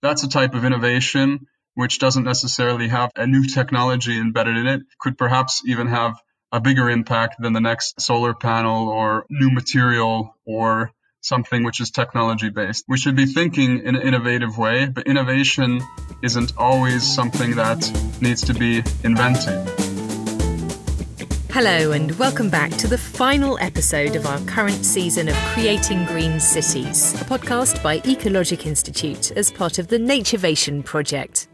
That's a type of innovation which doesn't necessarily have a new technology embedded in it, could perhaps even have a bigger impact than the next solar panel or new material or something which is technology based. We should be thinking in an innovative way, but innovation isn't always something that needs to be invented. Hello and welcome back to the final episode of our current season of Creating Green Cities, a podcast by Ecologic Institute as part of the Naturevation project.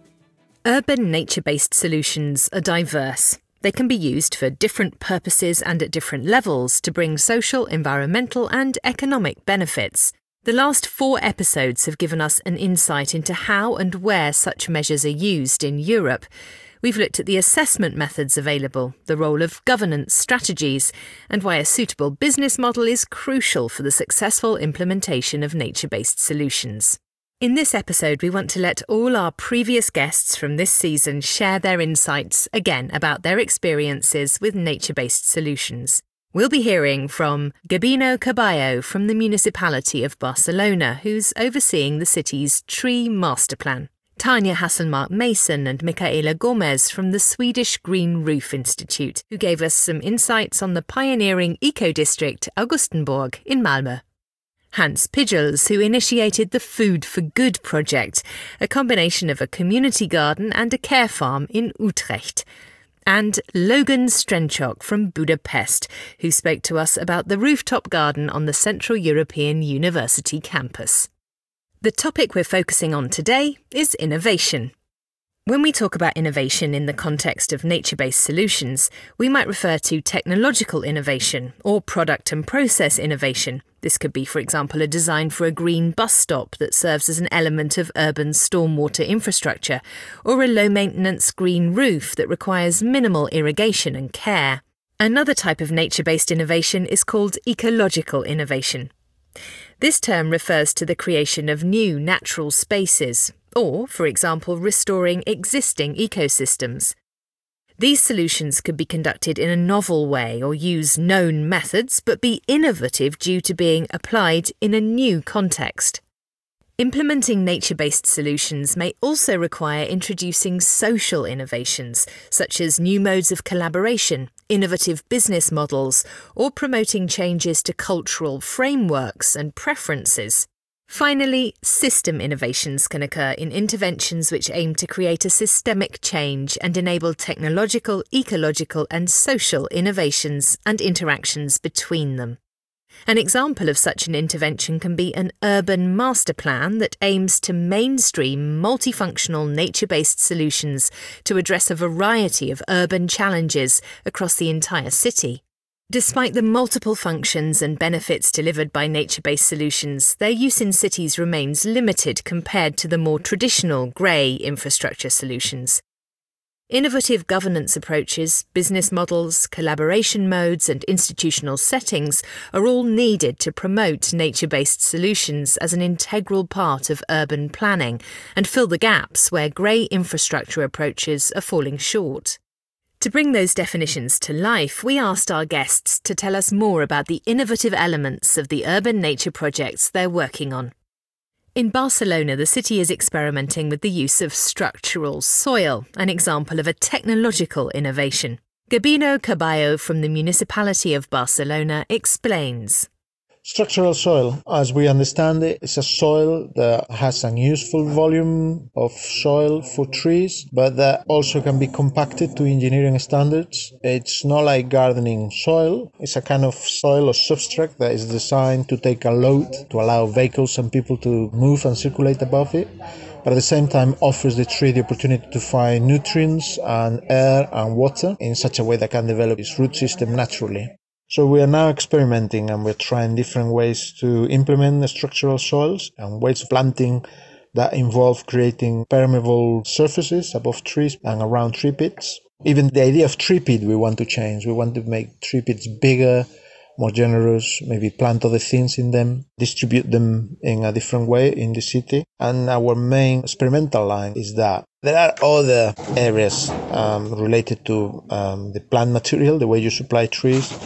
Urban nature-based solutions are diverse. They can be used for different purposes and at different levels to bring social, environmental and economic benefits. The last 4 episodes have given us an insight into how and where such measures are used in Europe. We've looked at the assessment methods available, the role of governance strategies, and why a suitable business model is crucial for the successful implementation of nature-based solutions. In this episode, we want to let all our previous guests from this season share their insights, again, about their experiences with nature-based solutions. We'll be hearing from Gabino Caballo from the Municipality of Barcelona, who's overseeing the city's tree master plan. Tanya Hasselmark-Mason and Michaela Gomez from the Swedish Green Roof Institute, who gave us some insights on the pioneering eco-district Augustenborg in Malmö. Hans Pijels, who initiated the Food for Good project, a combination of a community garden and a care farm in Utrecht. And Logan Strenchok from Budapest, who spoke to us about the rooftop garden on the Central European University campus. The topic we're focusing on today is innovation. When we talk about innovation in the context of nature-based solutions, we might refer to technological innovation or product and process innovation. This could be, for example, a design for a green bus stop that serves as an element of urban stormwater infrastructure, or a low-maintenance green roof that requires minimal irrigation and care. Another type of nature-based innovation is called ecological innovation. This term refers to the creation of new natural spaces, or, for example, restoring existing ecosystems. These solutions could be conducted in a novel way or use known methods, but be innovative due to being applied in a new context. Implementing nature-based solutions may also require introducing social innovations, such as new modes of collaboration, innovative business models, or promoting changes to cultural frameworks and preferences. Finally, system innovations can occur in interventions which aim to create a systemic change and enable technological, ecological, and social innovations and interactions between them. An example of such an intervention can be an urban master plan that aims to mainstream multifunctional nature-based solutions to address a variety of urban challenges across the entire city. Despite the multiple functions and benefits delivered by nature-based solutions, their use in cities remains limited compared to the more traditional grey infrastructure solutions. Innovative governance approaches, business models, collaboration modes and institutional settings are all needed to promote nature-based solutions as an integral part of urban planning and fill the gaps where grey infrastructure approaches are falling short. To bring those definitions to life, we asked our guests to tell us more about the innovative elements of the urban nature projects they're working on. In Barcelona, the city is experimenting with the use of structural soil, an example of a technological innovation. Gabino Caballo from the Municipality of Barcelona explains. Structural soil, as we understand it, is a soil that has a useful volume of soil for trees, but that also can be compacted to engineering standards. It's not like gardening soil. It's a kind of soil or substrate that is designed to take a load to allow vehicles and people to move and circulate above it, but at the same time offers the tree the opportunity to find nutrients and air and water in such a way that can develop its root system naturally. So we are now experimenting and we're trying different ways to implement the structural soils and ways of planting that involve creating permeable surfaces above trees and around tree pits. Even the idea of tree pit we want to change. We want to make tree pits bigger, more generous, maybe plant other things in them, distribute them in a different way in the city. And our main experimental line is that there are other areas related to the plant material, the way you supply trees,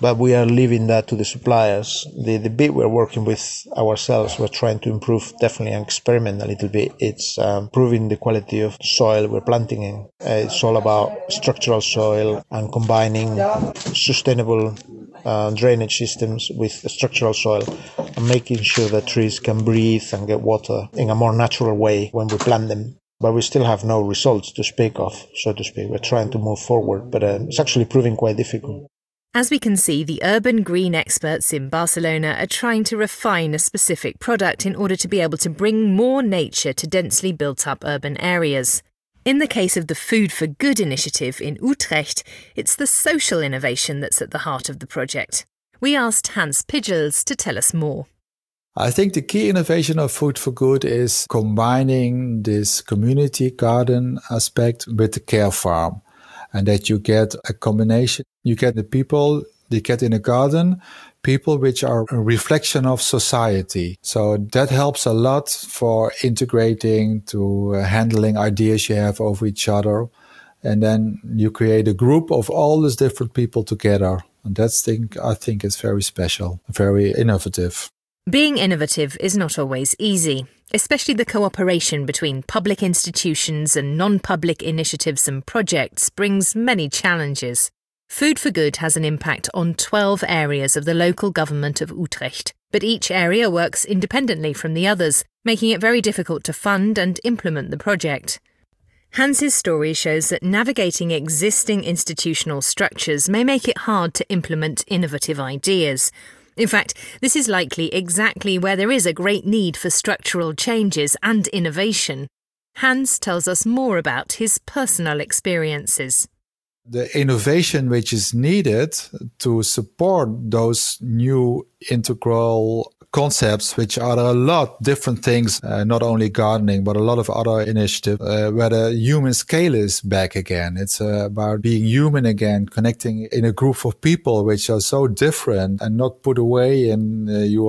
but we are leaving that to the suppliers. The bit we're working with ourselves, we're trying to improve definitely and experiment a little bit. It's improving the quality of soil we're planting in. It's all about structural soil and combining sustainable drainage systems with structural soil and making sure that trees can breathe and get water in a more natural way when we plant them. But we still have no results to speak of, so to speak. We're trying to move forward, but it's actually proving quite difficult. As we can see, the urban green experts in Barcelona are trying to refine a specific product in order to be able to bring more nature to densely built-up urban areas. In the case of the Food for Good initiative in Utrecht, it's the social innovation that's at the heart of the project. We asked Hans Pijels to tell us more. I think the key innovation of Food for Good is combining this community garden aspect with the care farm, and that you get a combination. You get the people, you get in a garden, people which are a reflection of society. So that helps a lot for integrating, to handling ideas you have over each other. And then you create a group of all these different people together. And that's I think is very special, very innovative. Being innovative is not always easy, especially the cooperation between public institutions and non-public initiatives and projects brings many challenges. Food for Good has an impact on 12 areas of the local government of Utrecht, but each area works independently from the others, making it very difficult to fund and implement the project. Hans's story shows that navigating existing institutional structures may make it hard to implement innovative ideas. In fact, this is likely exactly where there is a great need for structural changes and innovation. Hans tells us more about his personal experiences. The innovation which is needed to support those new integral concepts, which are a lot different things, not only gardening, but a lot of other initiatives, where the human scale is back again. It's about being human again, connecting in a group of people which are so different and not put away in you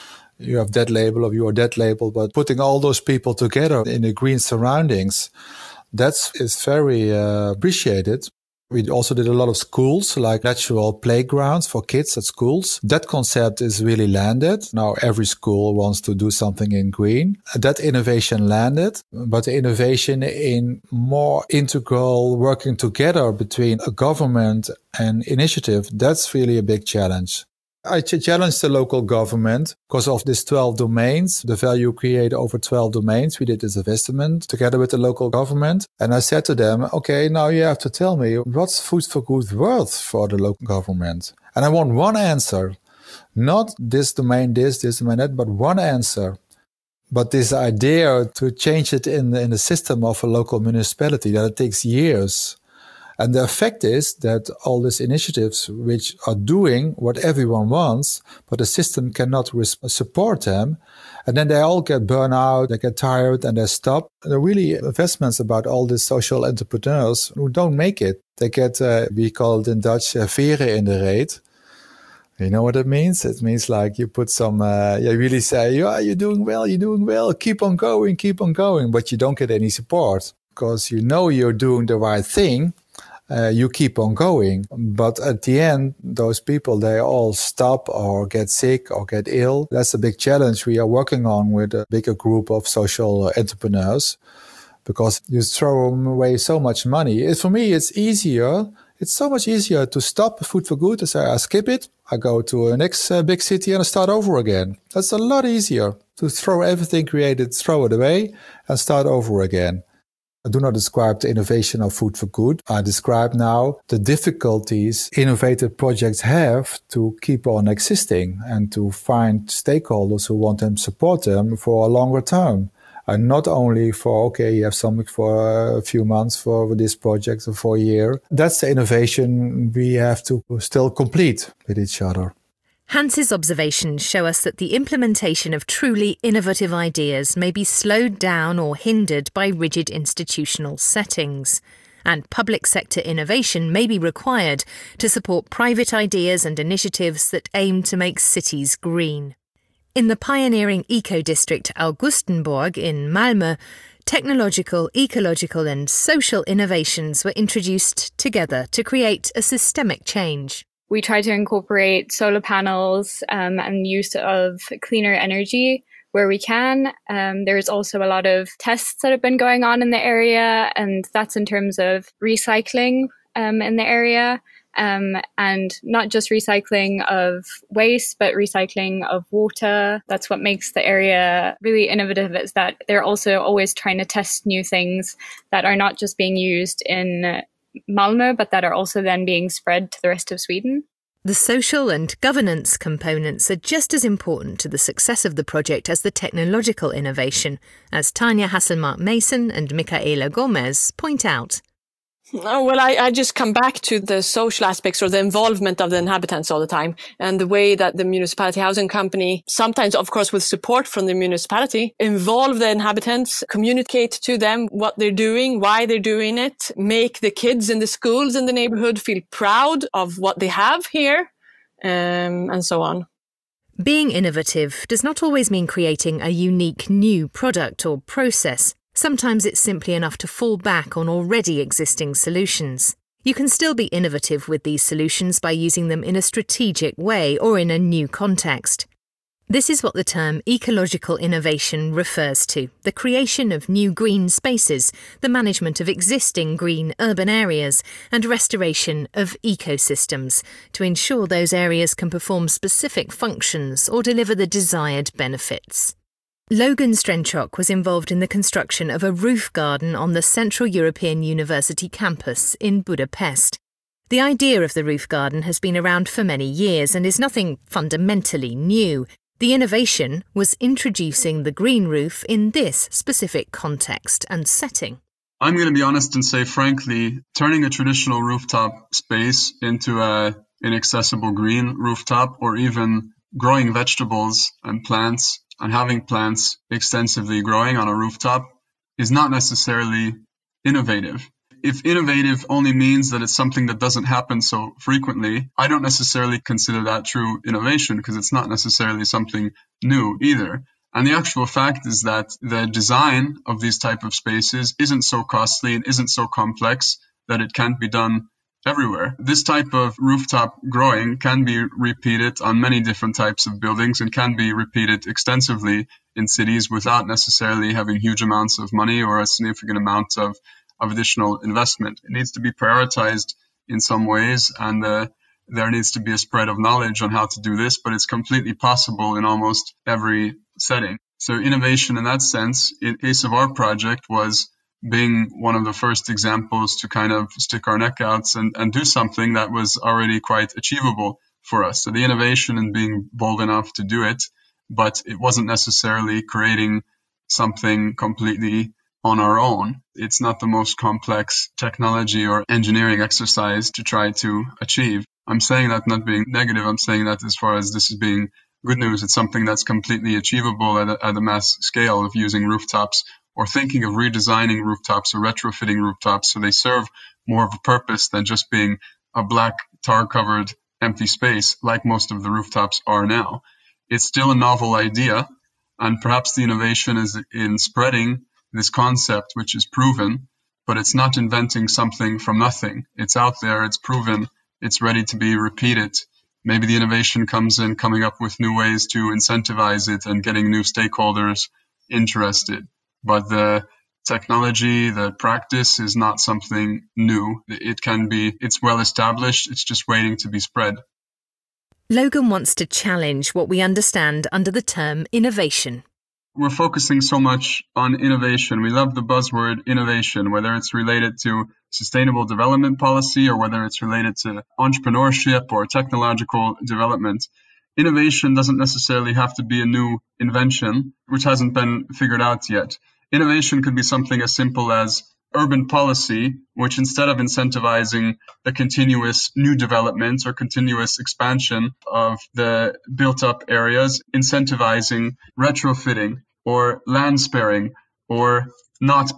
have that label or you are that label, but putting all those people together in the green surroundings, is very appreciated. We also did a lot of schools, like natural playgrounds for kids at schools. That concept is really landed. Now every school wants to do something in green. That innovation landed, but the innovation in more integral working together between a government and initiative, that's really a big challenge. I challenged the local government because of these 12 domains, the value created over 12 domains. We did this investment together with the local government. And I said to them, okay, now you have to tell me what's Food for Good worth for the local government. And I want one answer, not this domain, this domain, that, but one answer. But this idea to change it in the system of a local municipality, that it takes years. And the effect is that all these initiatives which are doing what everyone wants, but the system cannot support them. And then they all get burned out, they get tired and they stop. There are really investments about all these social entrepreneurs who don't make it. They get, we call it in Dutch, veren in de reet. You know what it means? It means like you put some, you really say, yeah, you're doing well, keep on going, but you don't get any support because you know you're doing the right thing. You keep on going. But at the end, those people, they all stop or get sick or get ill. That's a big challenge we are working on with a bigger group of social entrepreneurs because you throw away so much money. For me, it's easier. It's so much easier to stop Food for Good and say, I skip it. I go to a next big city and I start over again. That's a lot easier to throw everything created, throw it away and start over again. I do not describe the innovation of Food for Good. I describe now the difficulties innovative projects have to keep on existing and to find stakeholders who want them to support them for a longer term. And not only for, okay, you have something for a few months for this project or for a year. That's the innovation we have to still complete with each other. Hans's observations show us that the implementation of truly innovative ideas may be slowed down or hindered by rigid institutional settings, and public sector innovation may be required to support private ideas and initiatives that aim to make cities green. In the pioneering eco-district Augustenborg in Malmö, technological, ecological and social innovations were introduced together to create a systemic change. We try to incorporate solar panels and use of cleaner energy where we can. There's also a lot of tests that have been going on in the area, and that's in terms of recycling in the area. And not just recycling of waste, but recycling of water. That's what makes the area really innovative, is that they're also always trying to test new things that are not just being used in Malmö, but that are also then being spread to the rest of Sweden. The social and governance components are just as important to the success of the project as the technological innovation, as Tanya Hasselmark-Mason and Micaela Gomez point out. Oh, well, I just come back to the social aspects or the involvement of the inhabitants all the time, and the way that the municipality housing company, sometimes, of course, with support from the municipality, involve the inhabitants, communicate to them what they're doing, why they're doing it, make the kids in the schools in the neighborhood feel proud of what they have here, and so on. Being innovative does not always mean creating a unique new product or process. Sometimes it's simply enough to fall back on already existing solutions. You can still be innovative with these solutions by using them in a strategic way or in a new context. This is what the term ecological innovation refers to: the creation of new green spaces, the management of existing green urban areas, and restoration of ecosystems to ensure those areas can perform specific functions or deliver the desired benefits. Logan Strenchok was involved in the construction of a roof garden on the Central European University campus in Budapest. The idea of the roof garden has been around for many years and is nothing fundamentally new. The innovation was introducing the green roof in this specific context and setting. I'm going to be honest and say, frankly, turning a traditional rooftop space into an inaccessible green rooftop, or even growing vegetables and plants and having plants extensively growing on a rooftop, is not necessarily innovative. If innovative only means that it's something that doesn't happen so frequently, I don't necessarily consider that true innovation, because it's not necessarily something new either. And the actual fact is that the design of these type of spaces isn't so costly and isn't so complex that it can't be done everywhere. This type of rooftop growing can be repeated on many different types of buildings and can be repeated extensively in cities without necessarily having huge amounts of money or a significant amount of additional investment. It needs to be prioritized in some ways, and there needs to be a spread of knowledge on how to do this, but it's completely possible in almost every setting. So innovation in that sense, in the case of our project, was being one of the first examples to kind of stick our neck out and do something that was already quite achievable for us. So the innovation in being bold enough to do it, but it wasn't necessarily creating something completely on our own. It's not the most complex technology or engineering exercise to try to achieve. I'm saying that not being negative. I'm saying that as far as this is being good news, it's something that's completely achievable at a mass scale of using rooftops, or thinking of redesigning rooftops or retrofitting rooftops so they serve more of a purpose than just being a black tar-covered empty space like most of the rooftops are now. It's still a novel idea, and perhaps the innovation is in spreading this concept, which is proven, but it's not inventing something from nothing. It's out there, it's proven, it's ready to be repeated. Maybe the innovation comes in coming up with new ways to incentivize it and getting new stakeholders interested. But the technology, the practice is not something new. It's well established, it's just waiting to be spread. Logan wants to challenge what we understand under the term innovation. We're focusing so much on innovation. We love the buzzword innovation, whether it's related to sustainable development policy or whether it's related to entrepreneurship or technological development. Innovation doesn't necessarily have to be a new invention, which hasn't been figured out yet. Innovation could be something as simple as urban policy, which instead of incentivizing the continuous new development or continuous expansion of the built-up areas, incentivizing retrofitting or land sparing, or not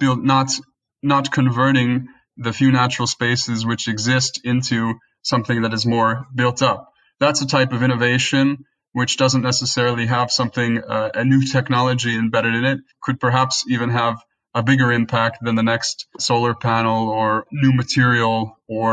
converting the few natural spaces which exist into something that is more built up. That's a type of innovation which doesn't necessarily have something, a new technology embedded in it, could perhaps even have a bigger impact than the next solar panel or new material or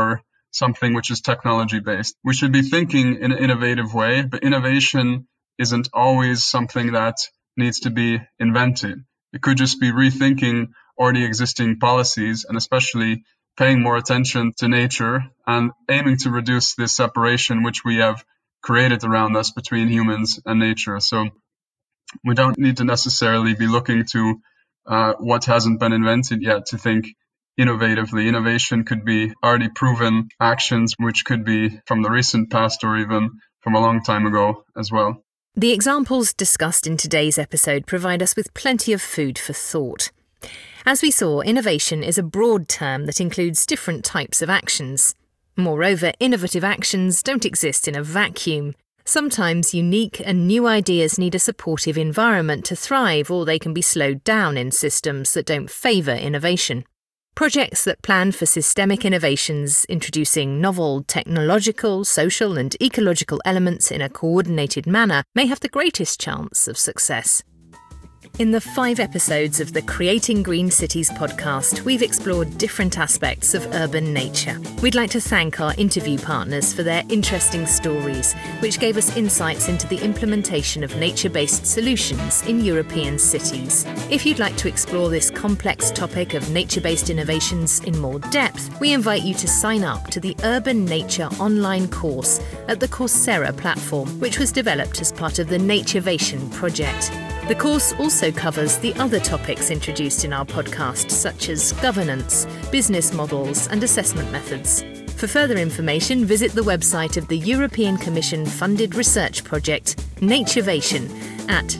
something which is technology based. We should be thinking in an innovative way, but innovation isn't always something that needs to be invented. It could just be rethinking already existing policies, and especially paying more attention to nature and aiming to reduce this separation which we have created around us between humans and nature. So we don't need to necessarily be looking to what hasn't been invented yet to think innovatively. Innovation could be already proven actions, which could be from the recent past or even from a long time ago as well. The examples discussed in today's episode provide us with plenty of food for thought. As we saw, innovation is a broad term that includes different types of actions. Moreover, innovative actions don't exist in a vacuum. Sometimes unique and new ideas need a supportive environment to thrive, or they can be slowed down in systems that don't favour innovation. Projects that plan for systemic innovations, introducing novel technological, social and ecological elements in a coordinated manner, may have the greatest chance of success. In the 5 episodes of the Creating Green Cities podcast, we've explored different aspects of urban nature. We'd like to thank our interview partners for their interesting stories, which gave us insights into the implementation of nature-based solutions in European cities. If you'd like to explore this complex topic of nature-based innovations in more depth, we invite you to sign up to the Urban Nature online course at the Coursera platform, which was developed as part of the Naturevation project. The course also covers the other topics introduced in our podcast, such as governance, business models and assessment methods. For further information, visit the website of the European Commission-funded research project, Naturevation, at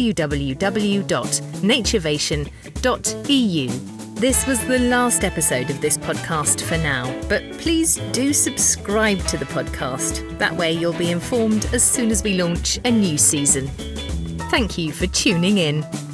www.naturevation.eu. This was the last episode of this podcast for now, but please do subscribe to the podcast. That way you'll be informed as soon as we launch a new season. Thank you for tuning in.